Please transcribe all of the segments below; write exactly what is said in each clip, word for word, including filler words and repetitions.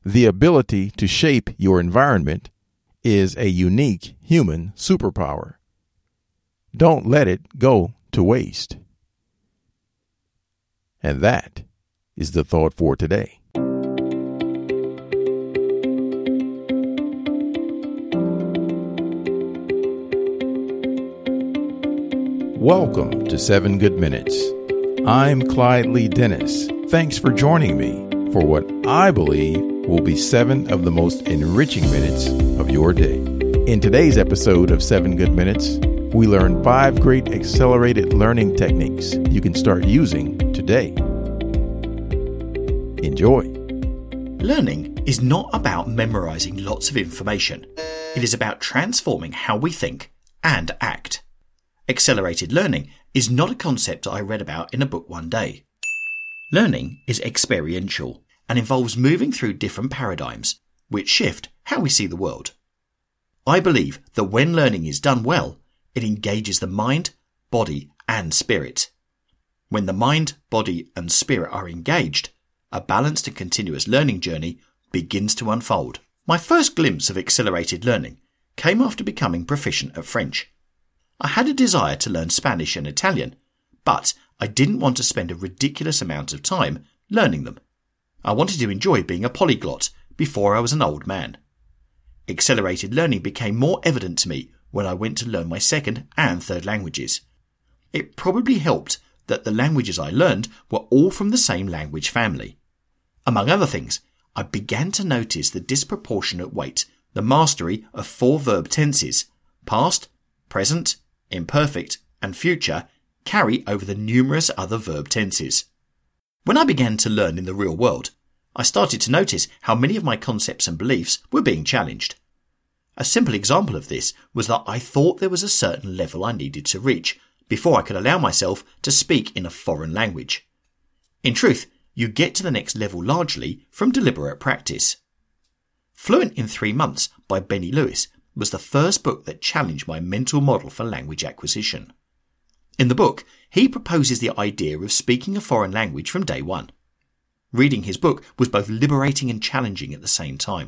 The ability to shape your environment is a unique human superpower. Don't let it go to waste. And that is the thought for today. Welcome to Seven Good Minutes. I'm Clyde Lee Dennis. Thanks for joining me for what I believe will be seven of the most enriching minutes of your day. In today's episode of Seven Good Minutes, we learn five great accelerated learning techniques you can start using today. Enjoy. Learning is not about memorizing lots of information. It is about transforming how we think and act. Accelerated learning is not a concept I read about in a book one day. Learning is experiential and involves moving through different paradigms, which shift how we see the world. I believe that when learning is done well, it engages the mind, body, and spirit. When the mind, body, and spirit are engaged, a balanced and continuous learning journey begins to unfold. My first glimpse of accelerated learning came after becoming proficient at French. I had a desire to learn Spanish and Italian, but I didn't want to spend a ridiculous amount of time learning them. I wanted to enjoy being a polyglot before I was an old man. Accelerated learning became more evident to me when I went to learn my second and third languages. It probably helped that the languages I learned were all from the same language family. Among other things, I began to notice the disproportionate weight the mastery of four verb tenses, past, present, imperfect, and future, carry over the numerous other verb tenses. When I began to learn in the real world, I started to notice how many of my concepts and beliefs were being challenged. A simple example of this was that I thought there was a certain level I needed to reach before I could allow myself to speak in a foreign language. In truth, you get to the next level largely from deliberate practice. Fluent in Three Months by Benny Lewis was the first book that challenged my mental model for language acquisition. In the book, he proposes the idea of speaking a foreign language from day one. Reading his book was both liberating and challenging at the same time.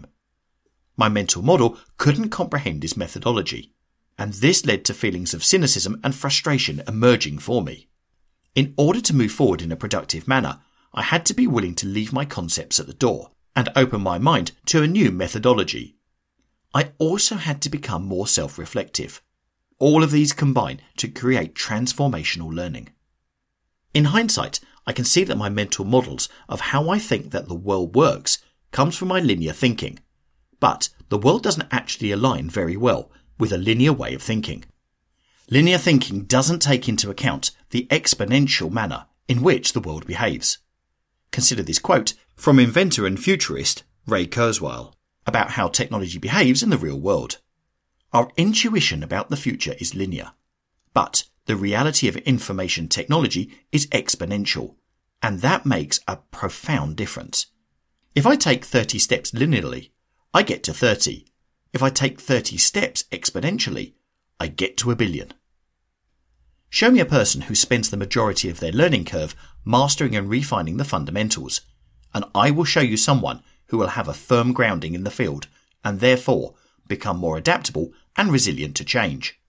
My mental model couldn't comprehend his methodology, and this led to feelings of cynicism and frustration emerging for me. In order to move forward in a productive manner, I had to be willing to leave my concepts at the door and open my mind to a new methodology. I also had to become more self-reflective. All of these combine to create transformational learning. In hindsight, I can see that my mental models of how I think that the world works comes from my linear thinking. But the world doesn't actually align very well with a linear way of thinking. Linear thinking doesn't take into account the exponential manner in which the world behaves. Consider this quote from inventor and futurist Ray Kurzweil about how technology behaves in the real world. Our intuition about the future is linear, but the reality of information technology is exponential, and that makes a profound difference. If I take thirty steps linearly, I get to thirty. If I take thirty steps exponentially, I get to a billion. Show me a person who spends the majority of their learning curve mastering and refining the fundamentals, and I will show you someone who will have a firm grounding in the field and therefore become more adaptable and resilient to change.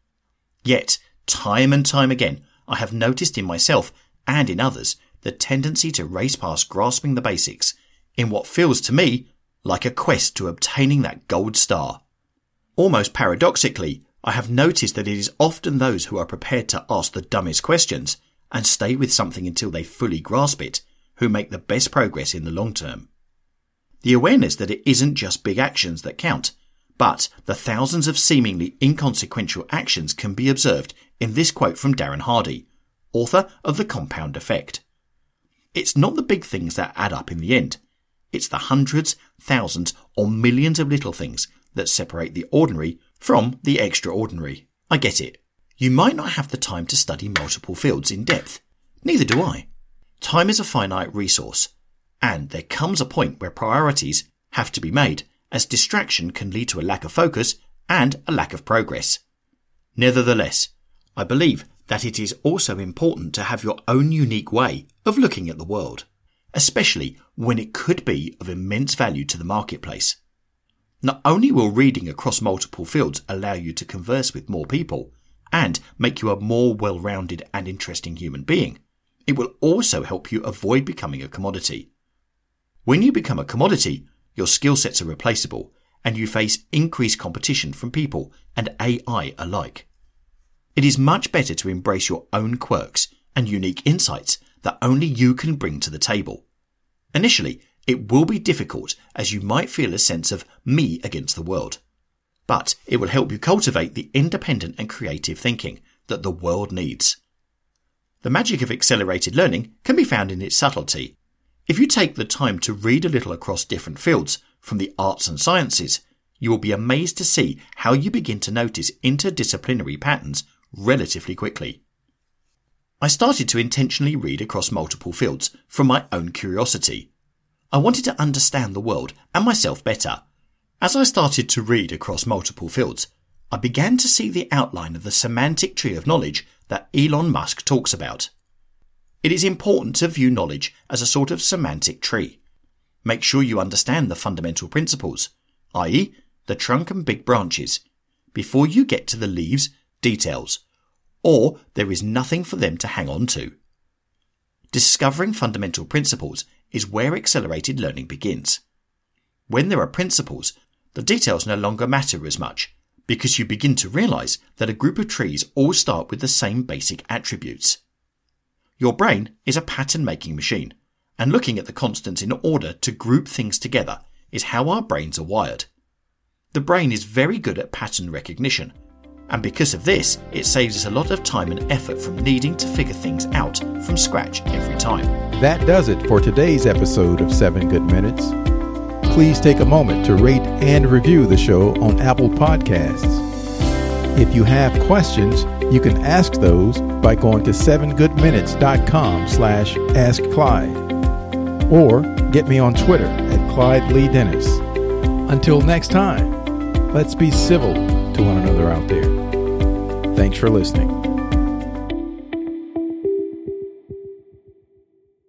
Yet, time and time again, I have noticed in myself and in others the tendency to race past grasping the basics in what feels to me like a quest to obtaining that gold star. Almost paradoxically, I have noticed that it is often those who are prepared to ask the dumbest questions and stay with something until they fully grasp it who make the best progress in the long term. The awareness that it isn't just big actions that count, but the thousands of seemingly inconsequential actions can be observed in this quote from Darren Hardy, author of The Compound Effect. It's not the big things that add up in the end. It's the hundreds, thousands, or millions of little things that separate the ordinary from the extraordinary. I get it. You might not have the time to study multiple fields in depth. Neither do I. Time is a finite resource, and there comes a point where priorities have to be made, as distraction can lead to a lack of focus and a lack of progress. Nevertheless, I believe that it is also important to have your own unique way of looking at the world. especially when it could be of immense value to the marketplace. Not only will reading across multiple fields allow you to converse with more people and make you a more well-rounded and interesting human being, it will also help you avoid becoming a commodity. When you become a commodity, your skill sets are replaceable and you face increased competition from people and A I alike. It is much better to embrace your own quirks and unique insights that only you can bring to the table. Initially, it will be difficult as you might feel a sense of me against the world, but it will help you cultivate the independent and creative thinking that the world needs. The magic of accelerated learning can be found in its subtlety. If you take the time to read a little across different fields, from the arts and sciences, you will be amazed to see how you begin to notice interdisciplinary patterns relatively quickly. I started to intentionally read across multiple fields from my own curiosity. I wanted to understand the world and myself better. As I started to read across multiple fields, I began to see the outline of the semantic tree of knowledge that Elon Musk talks about. It is important to view knowledge as a sort of semantic tree. Make sure you understand the fundamental principles, that is, the trunk and big branches, before you get to the leaves, details, or there is nothing for them to hang on to. Discovering fundamental principles is where accelerated learning begins. When there are principles, the details no longer matter as much, because you begin to realize that a group of trees all start with the same basic attributes. Your brain is a pattern-making machine, and looking at the constants in order to group things together is how our brains are wired. The brain is very good at pattern recognition, and because of this, it saves us a lot of time and effort from needing to figure things out from scratch every time. That does it for today's episode of seven Good Minutes. Please take a moment to rate and review the show on Apple Podcasts. If you have questions, you can ask those by going to seven good minutes dot com slash ask Clyde, or get me on Twitter at Clyde Lee Dennis. Until next time, let's be civil to one another out there. Thanks for listening.